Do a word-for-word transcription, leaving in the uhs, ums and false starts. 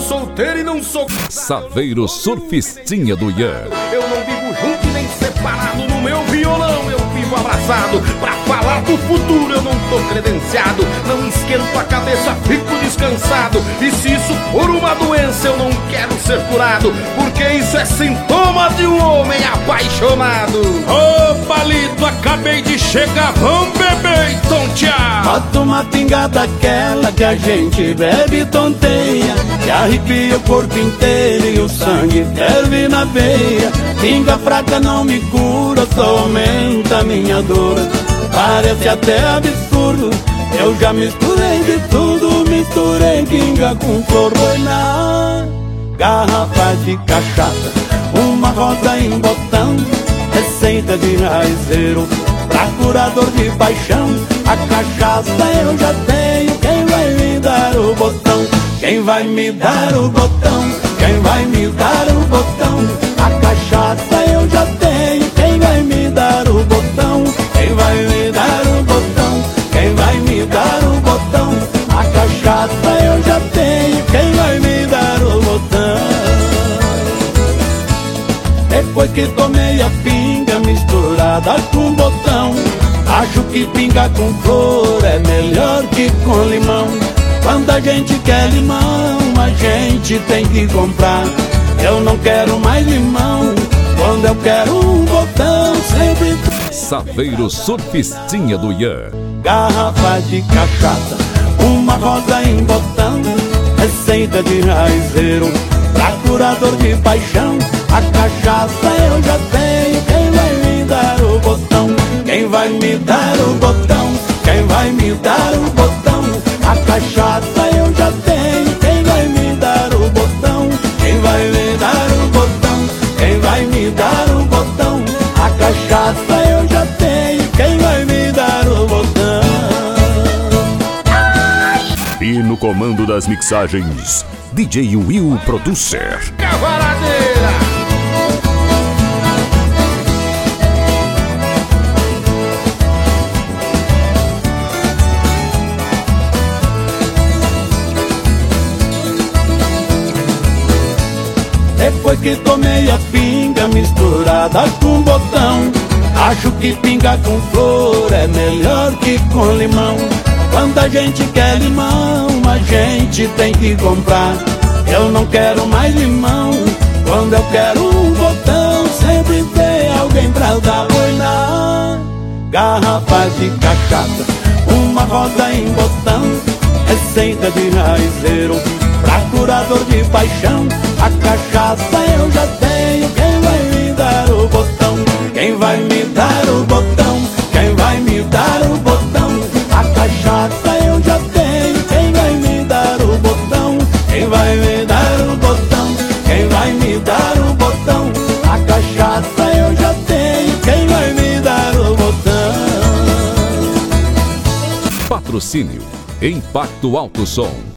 solteiro e não sou Saveiro Surfistinha do Ian. Eu não vivo junto nem separado. No meu violão eu vivo abraçado. Pra falar do futuro eu não tô credenciado. Não esquento a cabeça, fico descansado. E se isso for uma doença eu não quero ser curado, porque isso é sintoma de um homem apaixonado. Ô palito, acabei de chegar, vamos beber e tontear. Bota uma pingada aquela que a gente bebe e tonteia, que arrepia o corpo inteiro e o sangue ferve na veia. Pinga fraca não me cura, só aumenta a minha dor. Parece até absurdo, eu já misturei de tudo. Misturei pinga com flor. Foi na garrafa de cachaça, uma rosa em botão, receita de raizeiro pra curador de paixão. A cachaça eu já tenho, quem vai me dar o botão? Quem vai me dar o botão? Quem vai me dar o botão? A cachaça eu já tenho, quem vai me dar o botão? Quem vai me dar o botão? Quem vai me dar o botão? A cachaça eu já tenho, quem vai me dar o botão? Depois que tomei a pinga misturada com botão, acho que pinga com flor é melhor que com limão. Quando a gente quer limão, a gente tem que comprar. Eu não quero mais limão, quando eu quero um botão, sempre Saveiro Surfistinha do Ian. garrafa de cachaça, uma rosa em botão, receita de raizeiro pra curador de paixão. A cachaça eu já tenho, quem vai me dar o botão? Quem vai me dar o botão? Quem vai me dar o botão? A cachaça eu já tenho, quem vai me dar o botão? Quem vai me dar o botão? Quem vai me dar o botão? A cachaça eu já tenho, quem vai me dar o botão? E no comando das mixagens, D J Will Producer. Cavaladeira. Depois que tomei a pinga misturada com botão, acho que pinga com flor é melhor que com limão. Quando a gente quer limão, a gente tem que comprar. Eu não quero mais limão, quando eu quero um botão, sempre tem alguém pra dar. Foi na garrafa de cachaça, uma rosa em botão, receita de raizeiro pra curador de paixão. A cachaça eu já tenho, quem vai me dar o botão? Quem vai me dar o botão? Quem vai me dar o botão? A cachaça eu já tenho, quem vai me dar o botão? Quem vai me dar o botão? Quem vai me dar o botão? A cachaça eu já tenho, quem vai me dar o botão? Patrocínio Impacto Alto Som.